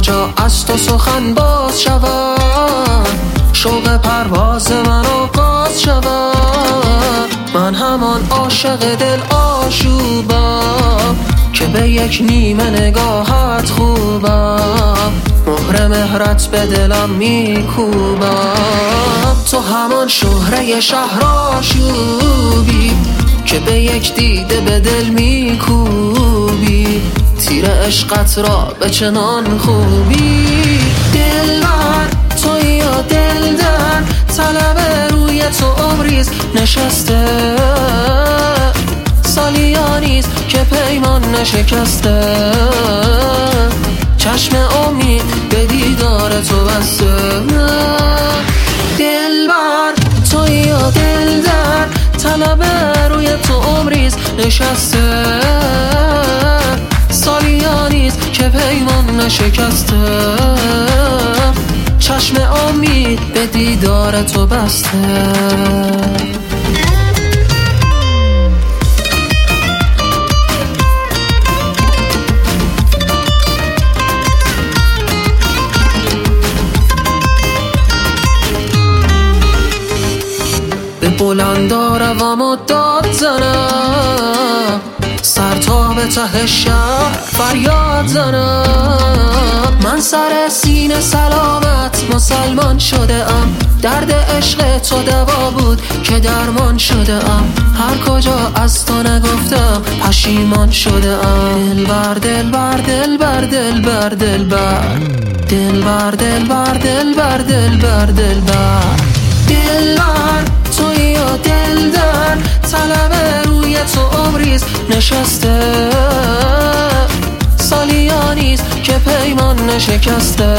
کجا از تو سخن باز شود، شوق پرواز من آغاز شود. من همان عاشق دل آشوبم که به یک نیمه نگاهت خوبم، مهر مهرت به دلم میکوبم. تو همان شهره شهر آشوبی که به یک دیده به دل میکوبی، تیر عشقت را به چنان خوبی. دلبر تویی یا دل در طلب روی تو عمریست نشسته، سالیانیست که پیمان نشکسته، چشم امید به دیدار تو بسته. دلبر تویی یا دل در طلب روی تو عمریست نشسته، سالیانیست که پیمان نشکسته، چشم امید به دیدار تو بسته. به بلندا روم و داد زنم، سر تا به ته شهر فریاد زنم. من سر سینه سلامت مسلمان شده ام، درد عشق تو دوا بود که درمان شده ام. هر کجا از تو نگفتم پشیمان شده ام. دلبر دلبر دلبر دلبر دلبر دلبر دلبر دلبر دلبر دلبر. دلبر تویی یا دل در طلب روی تو عمریست نشسته، سالیانیست که پیمان نشکسته،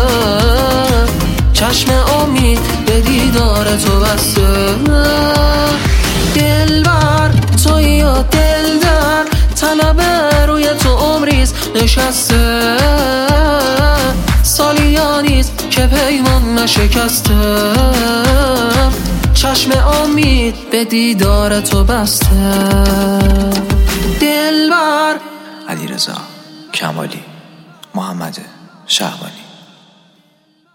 چشم امید به دیدار تو بسته. دلبر تویی یا دل در طلب روی تو عمریست نشسته، سالیانیست که پیمان نشکسته، چشم امید به دیدار تو بسته. دلبر. علیرضا کمالی، محمد شهبانی.